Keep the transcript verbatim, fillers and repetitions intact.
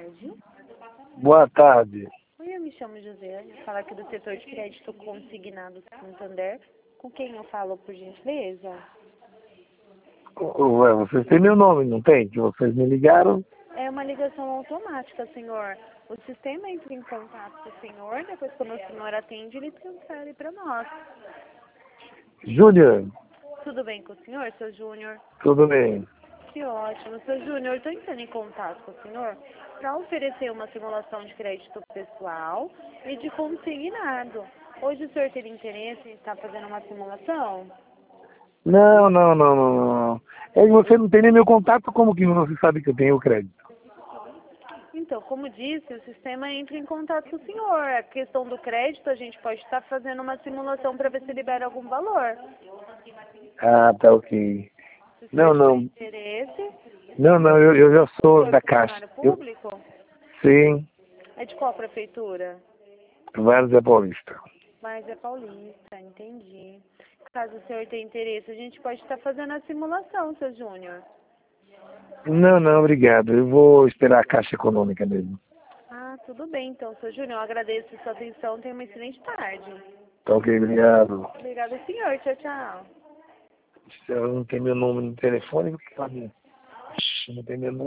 tarde. Boa tarde. Oi, eu me chamo José. Eu falo aqui do setor de crédito consignado Santander. Com quem eu falo, por gentileza? Ué, vocês têm meu nome, não tem? Que vocês me ligaram? É uma ligação automática, senhor. O sistema entra em contato com o senhor, depois quando o senhor atende, ele transfere para nós. Júnior, Tudo bem com o senhor, seu Júnior? tudo bem? Que ótimo. Seu Júnior, estou entrando em contato com o senhor para oferecer uma simulação de crédito pessoal e de consignado. Hoje o senhor teria interesse em estar fazendo uma simulação? Não, não, não, não, não. É que você não tem nem meu contato, como que você sabe que eu tenho o crédito? Então, como disse, o sistema entra em contato com o senhor. A questão do crédito, a gente pode estar fazendo uma simulação para ver se libera algum valor. Ah, tá ok. Se o Não, senhor tiver não. interesse, Não, não, eu, eu já o sou senhor da é Caixa. funcionário Eu, público? sim, É de qual prefeitura? Várzea Paulista. Mas é paulista, entendi. Caso o senhor tenha interesse, a gente pode estar fazendo a simulação, seu Júnior. Não, não, obrigado. Eu vou esperar a Caixa Econômica mesmo. Ah, tudo bem então, seu Júnior. Eu agradeço a sua atenção. Tenha uma excelente tarde. Tá ok, obrigado. Obrigada, senhor. Tchau, tchau. Se ela não tem meu número no telefone, porque ela não tem meu número.